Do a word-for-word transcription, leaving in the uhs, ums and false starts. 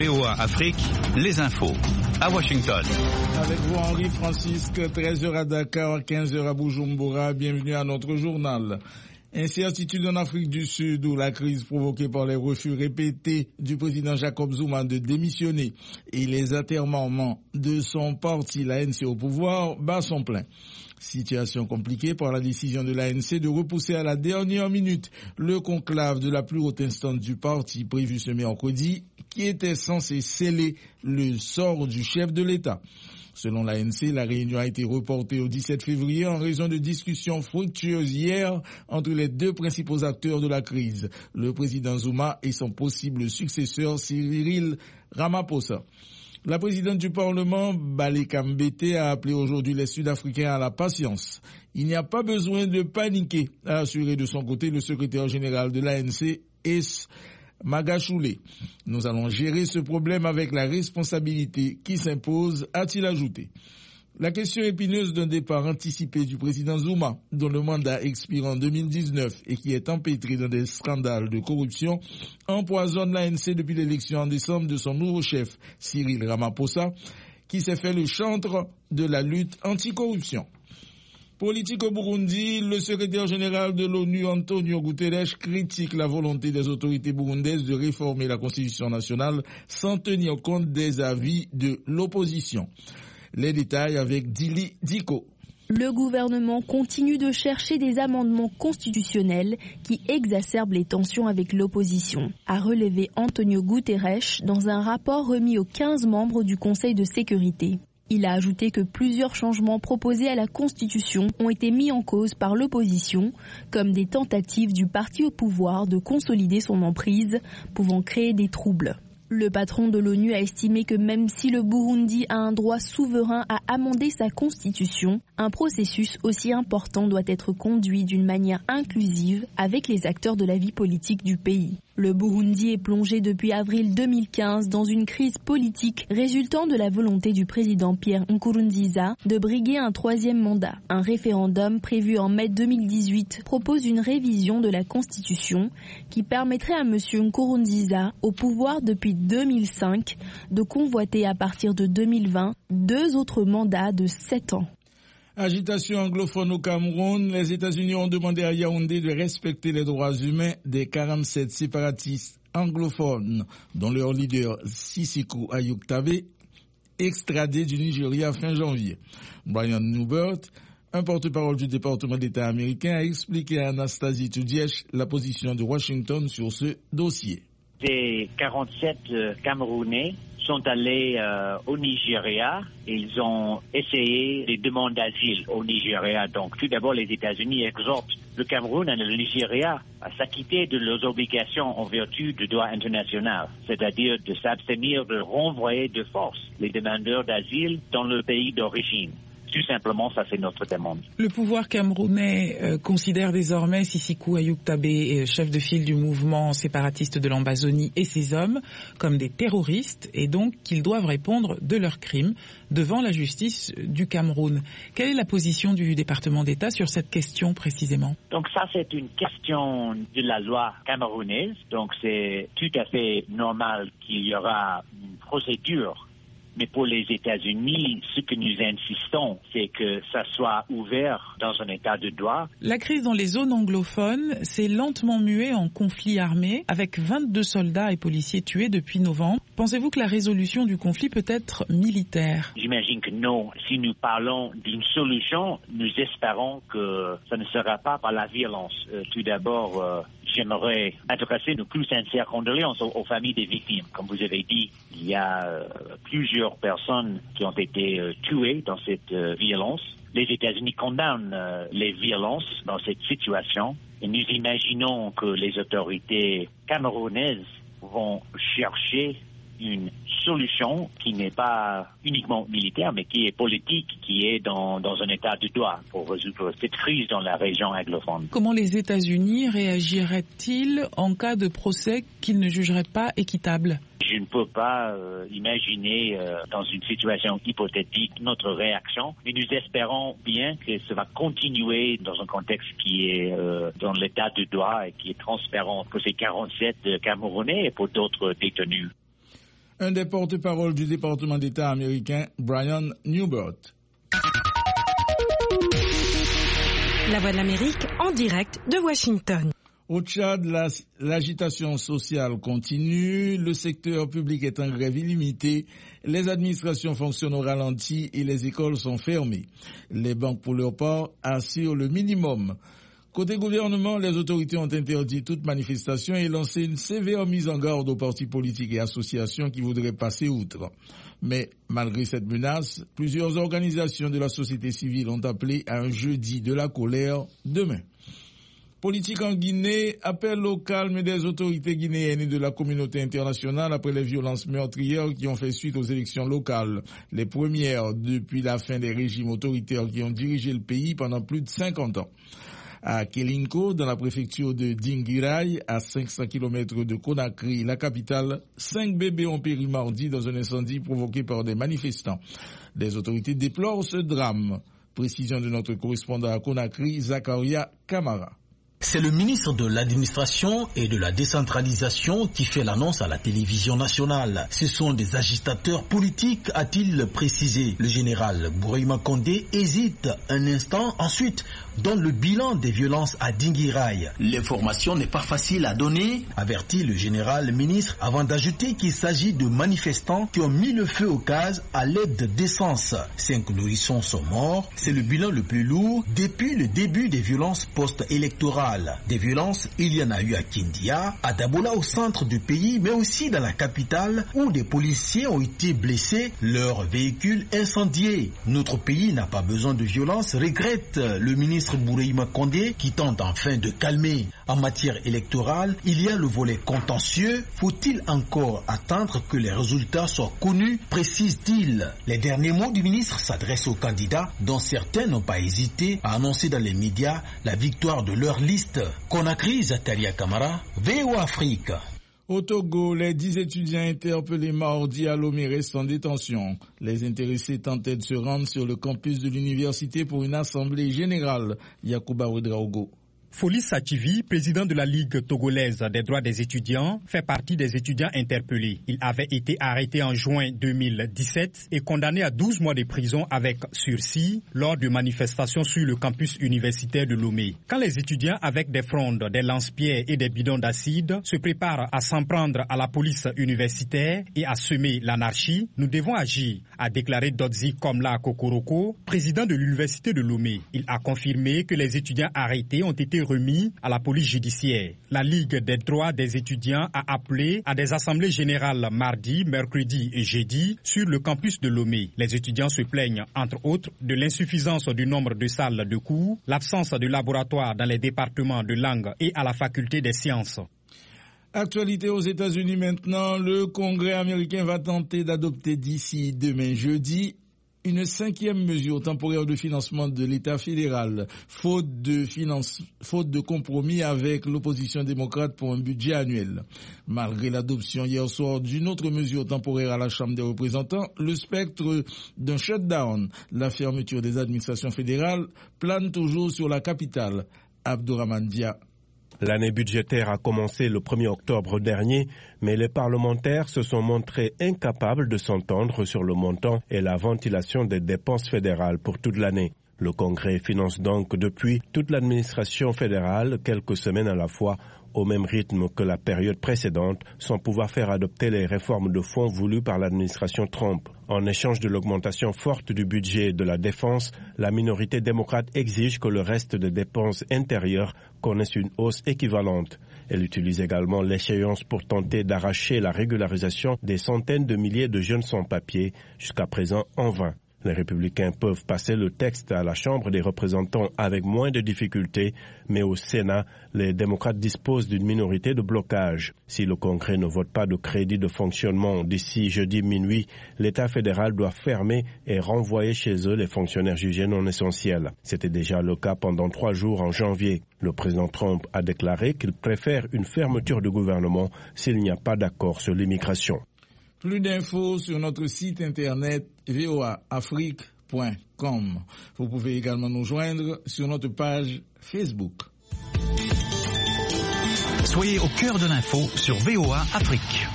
V O A Afrique, les infos, à Washington. Avec vous, Henri Francisque, treize heures à Dakar, quinze heures à Bujumbura. Bienvenue à notre journal. Incertitude en Afrique du Sud où la crise provoquée par les refus répétés du président Jacob Zuma de démissionner et les atermoiements de son parti, l'A N C au pouvoir, bat son plein. Situation compliquée par la décision de l'A N C de repousser à la dernière minute le conclave de la plus haute instance du parti prévu ce mercredi qui était censé sceller le sort du chef de l'État. Selon l'A N C, la réunion a été reportée au dix-sept février en raison de discussions fructueuses hier entre les deux principaux acteurs de la crise, le président Zuma et son possible successeur Cyril Ramaphosa. La présidente du Parlement, Baleka Mbete, a appelé aujourd'hui les Sud-Africains à la patience. Il n'y a pas besoin de paniquer, a assuré de son côté le secrétaire général de l'A N C, S. Magashule. Nous allons gérer ce problème avec la responsabilité qui s'impose, a-t-il ajouté. La question épineuse d'un départ anticipé du président Zuma, dont le mandat expire en deux mille dix-neuf et qui est empêtré dans des scandales de corruption, empoisonne l'A N C depuis l'élection en décembre de son nouveau chef, Cyril Ramaphosa, qui s'est fait le chantre de la lutte anticorruption. Politique au Burundi, le secrétaire général de l'ONU, Antonio Guterres, critique la volonté des autorités burundaises de réformer la Constitution nationale sans tenir compte des avis de l'opposition. Les détails avec Dili Diko. Le gouvernement continue de chercher des amendements constitutionnels qui exacerbent les tensions avec l'opposition, a relevé Antonio Guterres dans un rapport remis aux quinze membres du Conseil de sécurité. Il a ajouté que plusieurs changements proposés à la Constitution ont été mis en cause par l'opposition, comme des tentatives du parti au pouvoir de consolider son emprise, pouvant créer des troubles. Le patron de l'ONU a estimé que même si le Burundi a un droit souverain à amender sa constitution, un processus aussi important doit être conduit d'une manière inclusive avec les acteurs de la vie politique du pays. Le Burundi est plongé depuis avril deux mille quinze dans une crise politique résultant de la volonté du président Pierre Nkurunziza de briguer un troisième mandat. Un référendum prévu en mai deux mille dix-huit propose une révision de la Constitution qui permettrait à M. Nkurunziza, au pouvoir depuis deux mille cinq, de convoiter à partir de deux mille vingt deux autres mandats de sept ans. Agitation anglophone au Cameroun, les États-Unis ont demandé à Yaoundé de respecter les droits humains des quarante-sept séparatistes anglophones, dont leur leader Sisiku Ayuk-Tabe, extradé du Nigeria fin janvier. Brian Newbert, un porte-parole du département d'État américain, a expliqué à Anastasie Tudiesh la position de Washington sur ce dossier. Ces quarante-sept euh, Camerounais sont allés euh, au Nigeria et ils ont essayé des demandes d'asile au Nigeria. Donc tout d'abord, les États-Unis exhortent le Cameroun et le Nigeria à s'acquitter de leurs obligations en vertu du droit international, c'est-à-dire de s'abstenir de renvoyer de force les demandeurs d'asile dans le pays d'origine. Tout simplement, ça c'est notre demande. Le pouvoir camerounais euh, considère désormais Sisiku Ayuk-Tabe, euh, chef de file du mouvement séparatiste de l'Ambazonie, et ses hommes comme des terroristes et donc qu'ils doivent répondre de leurs crimes devant la justice du Cameroun. Quelle est la position du département d'État sur cette question précisément? Donc ça c'est une question de la loi camerounaise. Donc c'est tout à fait normal qu'il y aura une procédure. Mais pour les États-Unis, ce que nous insistons, c'est que ça soit ouvert dans un état de droit. La crise dans les zones anglophones s'est lentement muée en conflit armé, avec vingt-deux soldats et policiers tués depuis novembre. Pensez-vous que la résolution du conflit peut être militaire? J'imagine que non. Si nous parlons d'une solution, nous espérons que ça ne sera pas par la violence. Euh, tout d'abord, euh, j'aimerais adresser nos plus sincères condoléances aux, aux familles des victimes. Comme vous avez dit, il y a euh, plusieurs personnes qui ont été euh, tuées dans cette euh, violence. Les États-Unis condamnent euh, les violences dans cette situation et nous imaginons que les autorités camerounaises vont chercher une solution qui n'est pas uniquement militaire, mais qui est politique, qui est dans, dans un état de droit pour résoudre cette crise dans la région anglophone. Comment les États-Unis réagiraient-ils en cas de procès qu'ils ne jugeraient pas équitable? Je ne peux pas euh, imaginer euh, dans une situation hypothétique notre réaction, mais nous espérons bien que ça va continuer dans un contexte qui est euh, dans l'état de droit et qui est transparent pour ces quarante-sept Camerounais et pour d'autres détenus. Un des porte-paroles du département d'État américain, Brian Newbert. La Voix de l'Amérique en direct de Washington. Au Tchad, la, l'agitation sociale continue, le secteur public est en grève illimitée, les administrations fonctionnent au ralenti et les écoles sont fermées. Les banques, pour leur part, assurent le minimum. Côté gouvernement, les autorités ont interdit toute manifestation et lancé une sévère mise en garde aux partis politiques et associations qui voudraient passer outre. Mais malgré cette menace, plusieurs organisations de la société civile ont appelé à un jeudi de la colère demain. Politique en Guinée, appel au calme des autorités guinéennes et de la communauté internationale après les violences meurtrières qui ont fait suite aux élections locales, les premières depuis la fin des régimes autoritaires qui ont dirigé le pays pendant plus de cinquante ans. À Kelinko, dans la préfecture de Dinguiraye, à cinq cents kilomètres de Conakry, la capitale, cinq bébés ont péri mardi dans un incendie provoqué par des manifestants. Les autorités déplorent ce drame. Précision de notre correspondant à Conakry, Zakaria Kamara. C'est le ministre de l'administration et de la décentralisation qui fait l'annonce à la télévision nationale. Ce sont des agitateurs politiques, a-t-il précisé. Le général Bourima Condé hésite un instant, ensuite donne le bilan des violences à Dinguiraye. L'information n'est pas facile à donner, avertit le général ministre, avant d'ajouter qu'il s'agit de manifestants qui ont mis le feu au gaz à l'aide d'essence. Cinq nourrissons sont morts. C'est le bilan le plus lourd depuis le début des violences post-électorales. Des violences, il y en a eu à Kindia, à Dabola au centre du pays, mais aussi dans la capitale où des policiers ont été blessés, leurs véhicules incendiés. Notre pays n'a pas besoin de violence, regrette le ministre Bourima Condé qui tente enfin de calmer. En matière électorale, il y a le volet contentieux. Faut-il encore attendre que les résultats soient connus, précise-t-il. Les derniers mots du ministre s'adressent aux candidats dont certains n'ont pas hésité à annoncer dans les médias la victoire de leur liste. Conakry, Zakaria Kamara, V O A Afrique. Au Togo, les dix étudiants interpellés mardi à Lomé restent en détention. Les intéressés tentaient de se rendre sur le campus de l'université pour une assemblée générale. Yacouba Ouedraogo. Folis Sachivi, président de la Ligue togolaise des droits des étudiants, fait partie des étudiants interpellés. Il avait été arrêté en juin deux mille dix-sept et condamné à douze mois de prison avec sursis lors de manifestations sur le campus universitaire de Lomé. Quand les étudiants avec des frondes, des lance-pierres et des bidons d'acide se préparent à s'en prendre à la police universitaire et à semer l'anarchie, nous devons agir, a déclaré Dodzi Komla Kokoroko, président de l'université de Lomé. Il a confirmé que les étudiants arrêtés ont été remis à la police judiciaire. La Ligue des droits des étudiants a appelé à des assemblées générales mardi, mercredi et jeudi sur le campus de Lomé. Les étudiants se plaignent, entre autres, de l'insuffisance du nombre de salles de cours, l'absence de laboratoires dans les départements de langue et à la faculté des sciences. Actualité aux États-Unis maintenant, le Congrès américain va tenter d'adopter d'ici demain jeudi une cinquième mesure temporaire de financement de l'État fédéral, faute de finance, faute de compromis avec l'opposition démocrate pour un budget annuel. Malgré l'adoption hier soir d'une autre mesure temporaire à la Chambre des représentants, le spectre d'un shutdown, la fermeture des administrations fédérales, plane toujours sur la capitale. Abdourahmane Dia. L'année budgétaire a commencé le premier octobre dernier, mais les parlementaires se sont montrés incapables de s'entendre sur le montant et la ventilation des dépenses fédérales pour toute l'année. Le Congrès finance donc depuis toute l'administration fédérale, quelques semaines à la fois, au même rythme que la période précédente, sans pouvoir faire adopter les réformes de fonds voulues par l'administration Trump. En échange de l'augmentation forte du budget de la défense, la minorité démocrate exige que le reste des dépenses intérieures connaisse une hausse équivalente. Elle utilise également l'échéance pour tenter d'arracher la régularisation des centaines de milliers de jeunes sans-papiers, jusqu'à présent en vain. Les républicains peuvent passer le texte à la Chambre des représentants avec moins de difficultés, mais au Sénat, les démocrates disposent d'une minorité de blocage. Si le Congrès ne vote pas de crédit de fonctionnement d'ici jeudi minuit, l'État fédéral doit fermer et renvoyer chez eux les fonctionnaires jugés non essentiels. C'était déjà le cas pendant trois jours en janvier. Le président Trump a déclaré qu'il préfère une fermeture du gouvernement s'il n'y a pas d'accord sur l'immigration. Plus d'infos sur notre site internet v o a afrique point com. Vous pouvez également nous joindre sur notre page Facebook. Soyez au cœur de l'info sur V O A Afrique.